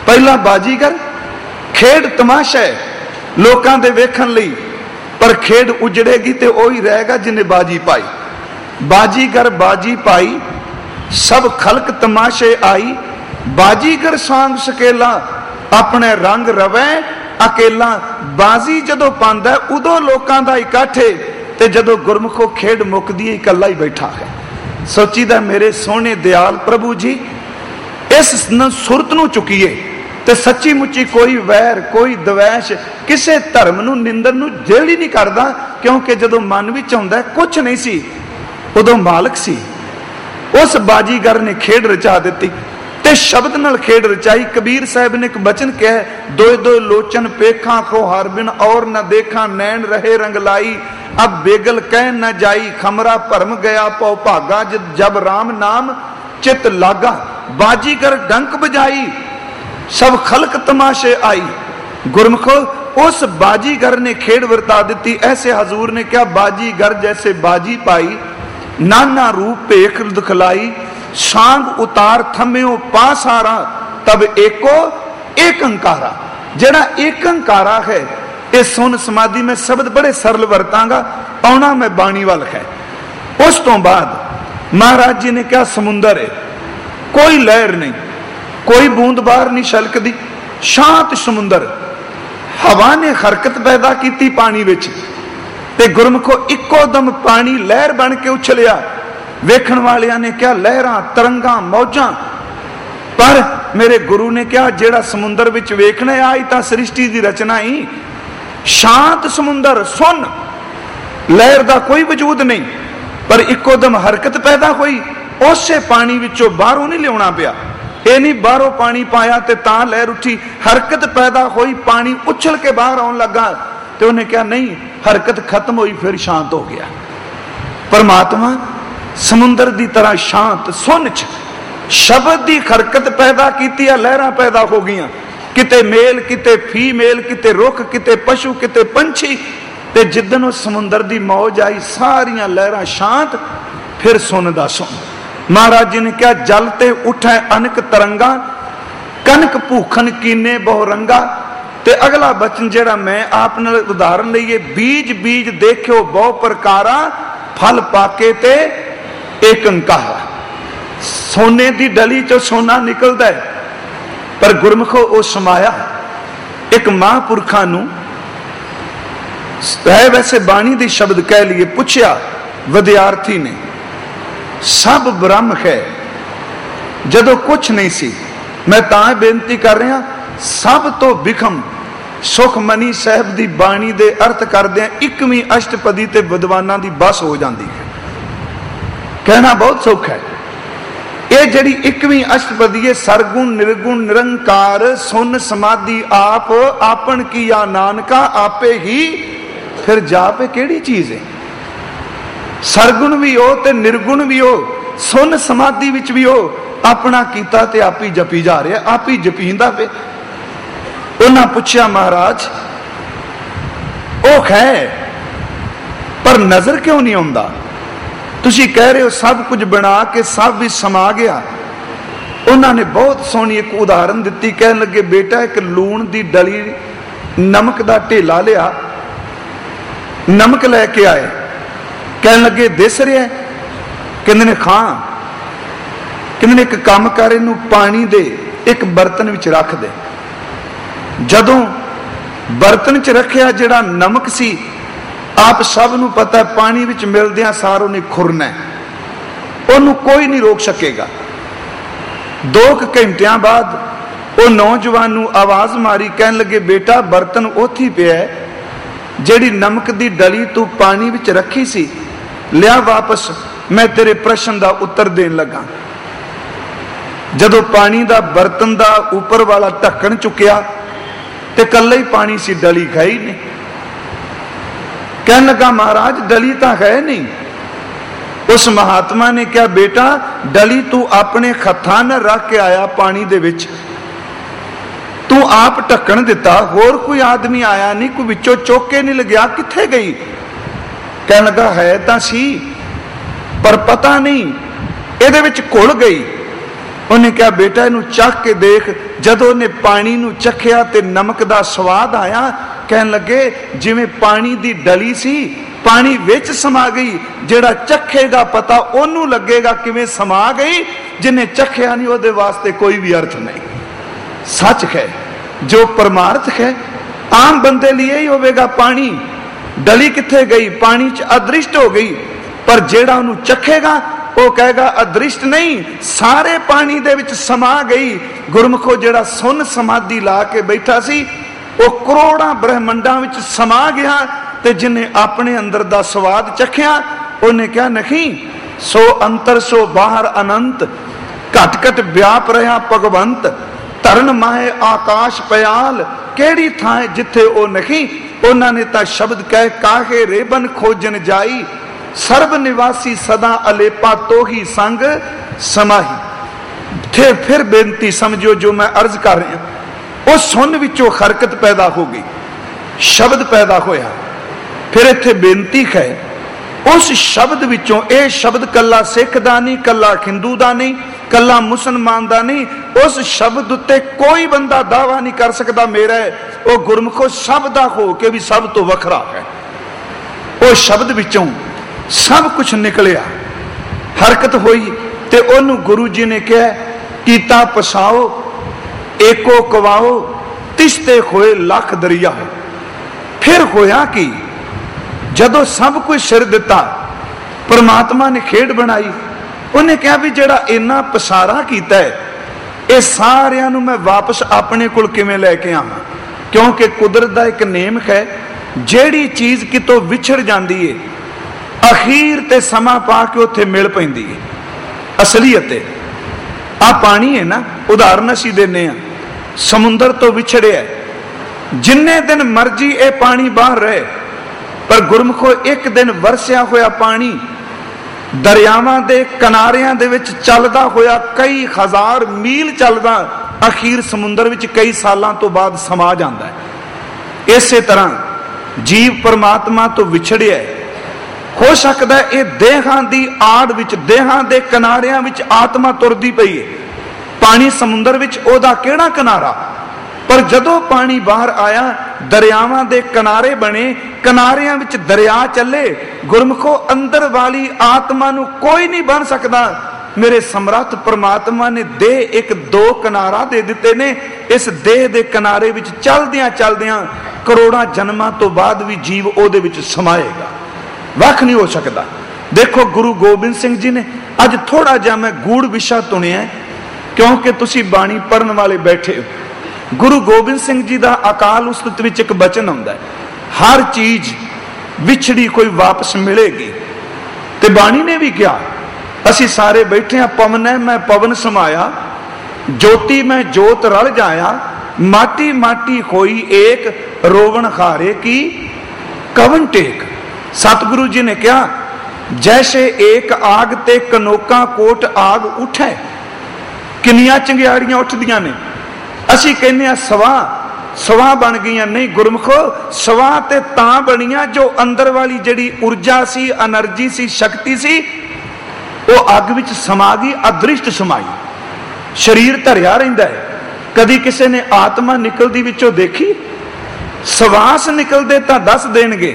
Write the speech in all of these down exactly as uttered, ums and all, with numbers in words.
पहला बाजीगर खेड तमाशा है लोकां दे वेखण लई, पर खेड उजड़ेगी तो वही रहेगा जिन्हें बाजी पाई। बाजीगर बाजी पाई सब खलक तमाशे आई, बाजीगर सांग सकेला अपने रंग रवै अकेला। बाजी जदों पांदा उदों लोकां दा इकट्ठे, ते जदों गुरमुखो खेड मुकदी इकल्ला ही बैठा है। सोचीदा मेरे सोहने दयाल प्रभु जी इस सुरत नूं चुकीए ते सच्ची मुच्ची कोई वैर कोई द्वैश किसे धर्म नूं निंदन नूं जेल ही नहीं करदा, क्योंकि जदों मन विच आउंदा कुछ नहीं सी उदों मालक सी। उस बाजीगर ने खेड रचा दी ते शब्द नाल खेड रचाई। कबीर साहब ने एक बचन कहा, दो दो लोचन पेखा को हर बिन और न देखा, नैन रहे रंग लाई अब बेगल कह न जाई, खमरा भरम गया पौ भागा जब राम नाम चित लागा। बाजीगर डंक बजाई सब खलक तमाशे आई। गुरमुखो उस बाजीगर ने खेड वरता दी। ऐसे हजूर ने क्या बाजीगर जैसे बाजी पाई, नाना रूप भेख दिखलाई, सांग उतार थम्यो पासारा तब एको एक अंकारा। जड़ा एक अंकारा है ये सुन समाधि में शब्द बड़े सरल वरतांगा, आना मैं बाणी वाल है। उस तो बाद महाराज जी ने क्या समुंदर है, कोई लहर नहीं, कोई बूंद बाहर नहीं छलकदी, शांत समुंदर। हवा ने हरकत पैदा की पानी विच ते गुरमुखो इको दम पानी लहर बन के उछलिया। वेखण वालियां ने क्या लहरां तरंगां मौजां, पर मेरे गुरु ने क्या जेड़ा समुंदर विच वेखना आई तां सृष्टि दी रचना ही शांत समुंदर सुन, लहर दा कोई वजूद नहीं, पर इको दम हरकत पैदा हुई। उसे पानी विचों बाहरों नहीं लियाना पिया, ये नहीं बाहरों पानी पाया ते तां लहर उठी, हरकत पैदा हुई, पानी उछल के बाहर आउण लगा। तो उन्हें क्या नहीं हरकत खत्म हुई, फिर शांत हो गया। परमात्मा समुंदर की तरह शांत सुन च शब्द की हरकत पैदा की, लहरां पैदा हो गई, किते मेल किते फीमेल, किते रुख किते पशु किते पंछी। ते जिदन उस समुंदर की मौज आई सारियां लहरां शांत, फिर सुन दा सुन। महाराज जी ने क्या जलते उठे अनक तरंगा, कनक भूखन कीने बहु रंगा। ते अगला बचन जेड़ा मैं आप नाल उदाहरण लईए, बीज बीज देखियो बहु प्रकारा, फल पाके ते एक अंकारा। सोने की डली चो सोना निकलता है, पर गुरमुखो वो समाया एक महापुरखा नूं है। वैसे बाणी दी शब्द कह लिए, पूछया विद्यार्थी ने सब ब्रह्म है जदों कुछ नहीं सी। मैं तां बेनती कर रहा, सब तो बिखम सुखमनी साहब की बाणी दे अर्थ करदे इकवीं अष्टपदी ते विद्वानां दी बस हो जाती है। कहना बहुत सौखा है। ये जड़ी इकवीं अष्टपदी है, सरगुण निर्गुण निरंकार सुन समाधि आप आपन किया नानका आपे ही, फिर जापे केड़ी चीज है। सरगुण भी हो ते निर्गुण भी हो, सुन समाधि विच भी हो, अपना कीता ते आप ही जपी जा रहा, आप ही जपींदा पे। उन्हें पूछया महाराज ओ है पर नजर क्यों नहीं आउंदा? तुसी कह रहे हो सब कुछ बना के सब भी समा गया। उन्होंने बहुत सोहनी एक उदाहरण दी, कह लगे बेटा एक लूण की डली नमक का ढेला लिया, नमक लैके आए, कह लगे दिस रहा है, कहते ने खां, कहते ने एक काम कर इनू पानी दे एक बर्तन विच रख दे। जदों बर्तन च रखिया जिहड़ा नमक सी, आप सब नूं पता पानी विच मिलदियां सार उहने खुरना है, उहनूं कोई नहीं रोक सकेगा। दो घंटिया बाद वो नौजवान नूं आवाज मारी, कहन लगे बेटा बर्तन उत्थे पिया है जिहड़ी नमक की डली तू पानी विच रखी सी, लिया वापस, मैं तेरे प्रश्न का उत्तर देन लगा। जदों पानी का बर्तन का उपर वाला ढक्कन चुकिया ते कल्ला ही पानी सी, डली खाई नहीं। कहने लगा महाराज डली तो है नहीं। उस महात्मा ने क्या बेटा डली तू अपने हत्थां नाल रख के आया पानी दे विच, तू आप ढक्कन दिता, होर कोई आदमी आया नहीं, कोई विचों चुक के नहीं लग्या, किथे गई? कहने लगा है तां सी पर पता नहीं इहदे विच घुल गई। उन्हें क्या बेटा इनू चख के देख, जदों ने पानी नूं चखिया ते नमक दा स्वाद आया, कहन लगे जिवें पानी दी डली सी पानी विच समा गई, जेड़ा चखेगा पता ओनू लगेगा किवें समा गई, जिन्हें चखिया नहीं ओदे वास्ते कोई भी अर्थ नहीं। सच है जो परमार्थ है आम बंदे लिए ही होवेगा। पानी डली किथे गई, पानी च अदृष्ट हो गई, पर जेड़ा ओनू चखेगा वो कहेगा अदृष्ट नहीं, सारे पानी दे विच समा गई। गुरमुखो जेड़ा सुन समाधि ला के बैठा सी वो करोड़ां ब्रह्मंडां विच समा गया, ते जिन्हें अपने अंदर दा स्वाद चखिया उन्हें क्या नहीं, सो अंतर सो बाहर अनंत, घट घट व्याप रहा भगवंत, तरन माहे आकाश पयाल, केड़ी थां जिथे ओ नहीं। उन्होंने तां शब्द कह काहे रेबन खोजन जाई, सर्व निवासी सदा अलेपा तो ही संग समाही। फिर फिर बेनती समझो जो मैं अर्ज कर रहा, उस सुन विचों हरकत पैदा हो गई, शब्द पैदा होया। फिर इत्थे बेनती है उस शब्द विचों, यह शब्द कला सिख दा नहीं, कला हिंदू दा नहीं, कला मुसलमान दा नहीं, उस शब्द उत्ते कोई बंदा दावा नहीं कर सकता मेरा है, वो गुरमुखो सब दा हो के भी सब तो वखरा है। वो शब्द विचों सब कुछ निकलिया, हरकत हुई, ते ओनू गुरु जी ने कहा कीता पसाओ एको कवाओ, तिश्ते होए लख दरिया। फिर होया कि जदों सब कुछ सिर दिता, परमात्मा ने खेड बनाई, उन्हें कहा भी जेड़ा इन्ना पसारा कीता है, ये सारियां नू मैं वापस अपने कोल किवें लैके आवां, क्योंकि कुदरत दा एक नेम है, जेड़ी चीज कितों विछड़ जाती है अखीर ते समा पा के उत्थे मिल पैंदी है। असलीयत है आ पानी है ना, उदाहरण असीं देने आ, समुंदर तो विछड़िया, जिन्ने दिन मर्जी ये पानी बाहर रहे, पर गुरमुखो एक दिन वरसिया होया पानी दरियावां दे किनारियां दे विच चलदा होया कई हजार मील चलदा, अखीर समुंदर विच कई सालां तो बाद समा जांदा है। इसे तरह जीव परमात्मा तो विछड़िया है, हो सकता है ये देहां दी आड़ विच, देहां दे किनारियां विच आत्मा तुरदी पई है। पानी समुंदर विच ओदा केड़ा किनारा, पर जदों पानी बाहर आया दरियावां दे किनारे बने, किनारियां विच दरिया चले। गुरमुखो अंदर वाली आत्मा नू कोई नहीं बन सकता। मेरे समर्थ परमात्मा ने देह एक दो किनारा दे दिते ने, इस देह दे किनारे विच चलदियां चलदियां करोड़ां जन्मां तो बाद भी जीव ओदे विच समाएगा, वख नहीं हो सकता। देखो गुरु गोबिंद सिंह जी ने अज थोड़ा जा मैं गूढ़ विशा तुनिया, क्योंकि तुसी बाणी पढ़न वाले बैठे हो। गुरु गोबिंद सिंह जी का अकाल उस्तत विच एक बचन आउंदा है, हर चीज विछड़ी कोई वापस मिलेगी। ते बाणी ने भी कहा, असी सारे बैठे हैं, पवन है मैं पवन समाया, ज्योति में ज्योत रल जाया, माटी माटी होई एक, रोवण हारे की कवन टेक। सतगुरु जी ने कहा जैसे एक आग ते कनोका कोट आग उठे, किनिया चंगियाड़ियां उठदियां ने, असी कहने सवा सवा बन गई नहीं। गुरमुखो सवा ते तां बनिया जो अंदर वाली जड़ी ऊर्जा सी, एनर्जी सी, शक्ति सी, वो अग विच समा गई, अदृष्ट समाई। शरीर धरिया रहिंदा है, कदी किसी ने आत्मा निकलदी विचों देखी? सवास निकलदे तां दस देणगे,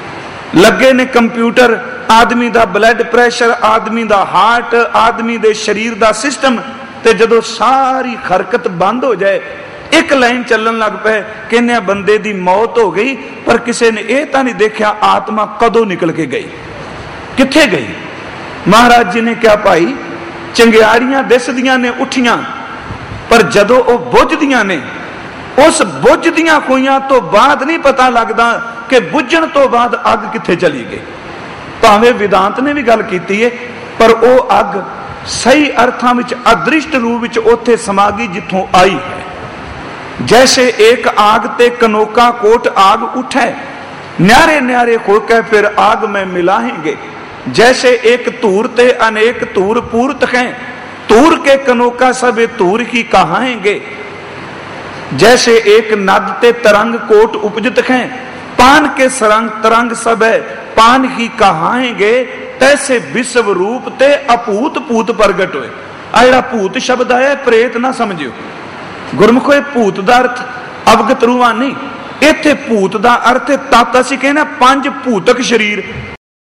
लगे ने कंप्यूटर, आदमी दा ब्लड प्रैशर, आदमी दा हार्ट, आदमी दे शरीर दा सिस्टम, ते जदों सारी हरकत बंद हो जाए, एक लाइन चलन लग पे, कहने बंदे दी मौत हो गई, पर किसी ने यह तां नहीं देखा आत्मा कदों निकल के गई, किथे गई। महाराज जी ने क्या भाई चंगियाड़ियां दिसदियां ने उठियां, पर जदों वो बुझदियां ने, उस बुझदियां होइयां तो बाद नहीं पता लगता कि बुझण तो बाद अग किथे चली गई। भावें वेदांत ने भी गल कीती है, पर वो अग सही अर्थां विच अदृष्ट रूप विच उत्थे समा गई जिथों आई है। जैसे एक आग ते कनोका कोट आग उठे, न्यारे न्यारे होकर फिर आग में मिलाएंगे। जैसे एक धूर ते अनेक धूर पूर्त हैं, धूर के कनोका सब धूर ही कहाएंगे। जैसे एक नद ते तरंग कोट उपजत हैं, पान के सरंग तरंग सब है पान ही कहाएंगे। तैसे विश्व रूप ते अपूत पूत प्रगट हुए। आ जिहड़ा भूत शब्द आया प्रेत ना समझियो, ਗੁਰਮੁਖੋ ਇਹ ਭੂਤ ਦਾ ਅਰਥ ਅਵਗਤ ਰੂਹਾਂ ਨਹੀਂ, ਇੱਥੇ ਭੂਤ ਦਾ ਅਰਥ ਤਤ ਅਸੀਂ ਕਹਿੰਦੇ ਪੰਜ ਭੂਤਕ ਸਰੀਰ।